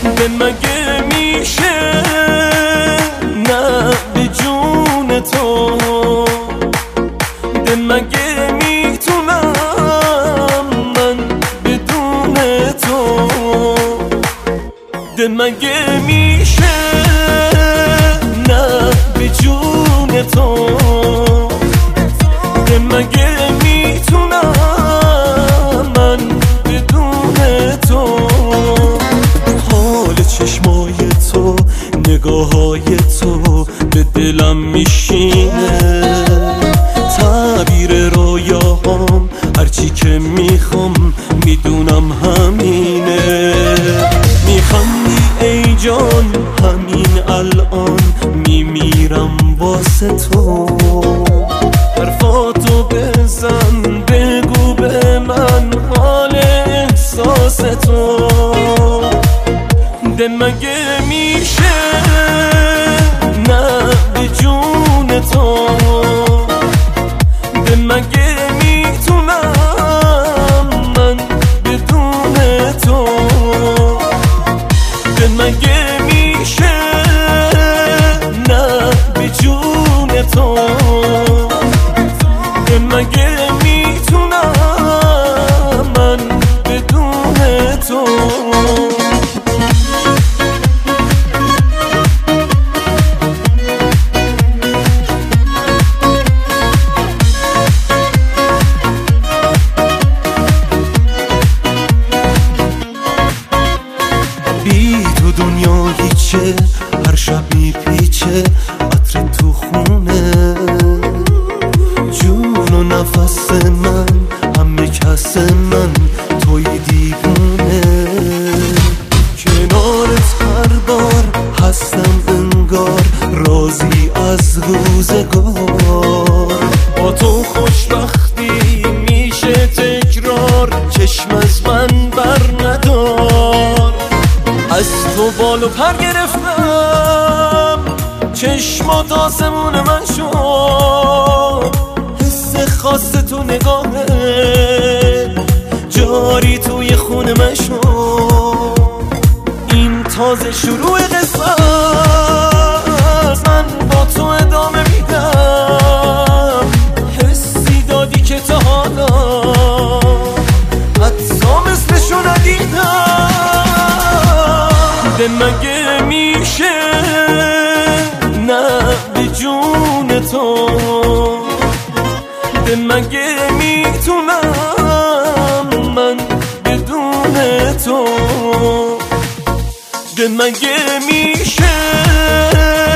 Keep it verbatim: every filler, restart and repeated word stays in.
ده مگه میشه نه به جون تو، ده مگه میتونم من بدون تو، ده مگه میشه نه به جون تو، ده مگه میتونم من بدون تو. حال چشمای تو، نگاههای تو به دلم میشینه، تعبیر رویاهام هرچی که میخوام میدونم همینه. میخوام ای جان همین الان میمیرم واسه تو، حرفاتو بزن بگو به من حال احساس تو، ده مگه میشه نه به جون تو، ده مگه میتونم من بدون تو، ده مگه میشه نه به جون تو، ده مگه میتونم من بدون تو. بی تو دنیا هیچه، هر شب میپیچه عطر تو خونه، جون و نفس من همه کس من توی دیوونه. کنارت هر بار هستم انگار راضی از روزگار، با تو خوشبختی میشه تکرار، چشم از من بر ندار. از تو بال و پر گرفتم، چشمات آسمون من شد، حس خاص تو نگاهه جاری توی خون من شد. این تازه شروع قصه، من با تو ادامه میدم، حسی دادی که تا حالا حتی مثلشو ندیدم. ده مگه میشه نه به جون تو، ده مگه میتونم من بدون تو، ده مگه میشه